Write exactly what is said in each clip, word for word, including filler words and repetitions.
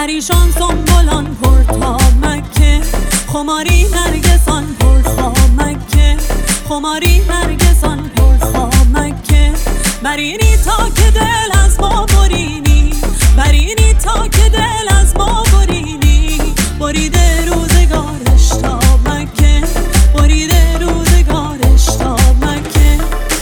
پریشان سنبولان پرتا مکه خماری نرگسان پرخا مکه خماری نرگسان پرخا مکه برینی تا که دل از ما برینی برینی تا که دل از ما برینی بریده روزگارش تا مکه بریده روزگارش تا مکه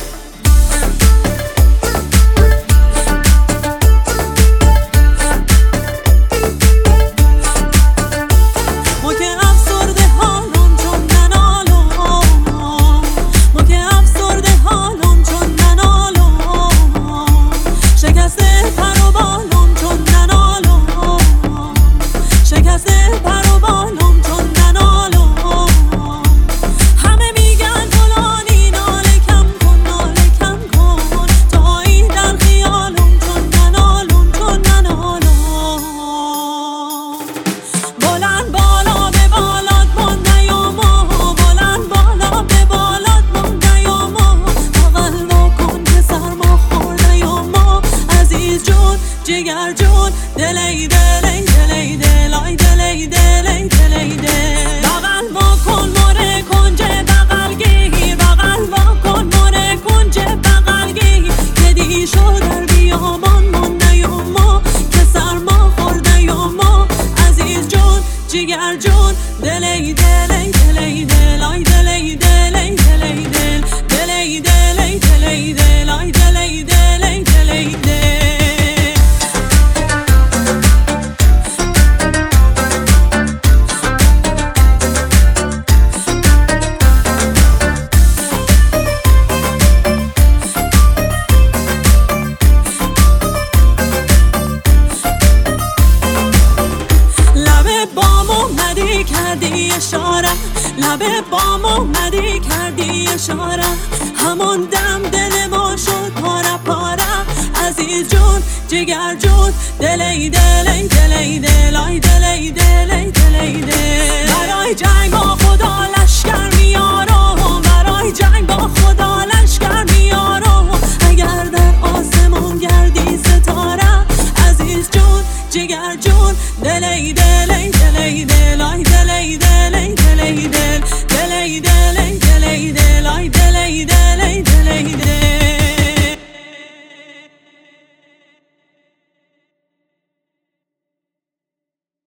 ما که افسرده حالم چون ننالم ما که افسرده حالم چون ننالم شکسته پر و بالم چون ننالم شکسته پر و بالم چون ننالم همه میگن فلانی ناله کم کن ناله کم کن تا این در خیالم چون ننالم چون ننالم بلند بالا به بالات مانده یا ما بلند بالا به بالات مانده یا ما بغل واکن که سرما خورده یا ما عزیز جون جگر جون دلی دلی دلی دلای دلی دلی دلی دل بغل واکن مره کنجه بغل گیر بغل واکن مره کنجه بغل گیر که دی شو در بیابان مانده یا ما که سرما خورده یا ما عزیز جون جگر جون دلی دلی دلی دلای دلی دلی دلی دل دلی دلی دلی دلای دلی دلی دلی دل لب بام اومدی کردی اشاره لب بام اومدی کردی اشاره همون دم دل ما شد پاره پاره عزیز جون جگر جون دلی دلی دلی دلای دلی دلی دلی دل برای جنگ با خدا لشکر میارم برای جنگ با خدا لشکر میارم اگر در آسمون گردی ستاره عزیز جون جگر جون دلی دلی دلی دلای